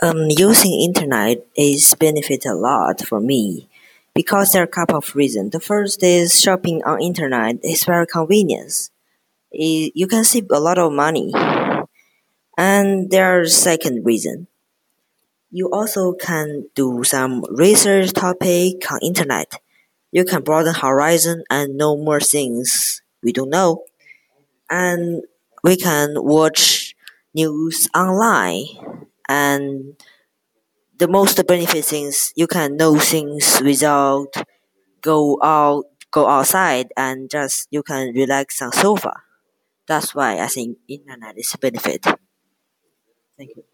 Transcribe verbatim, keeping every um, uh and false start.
Um, using internet is benefit a lot for me because there are a couple of reasons. The first is shopping on internet is very convenient. I- You can save a lot of money. And there's second reason. You also can do some research topic on internet. You can broaden horizon and know more things we don't know. And we can watch news online. And the most benefit things you can know things without go out go outside and just you can relax on sofa. That's why I think internet is a benefit. Thank you.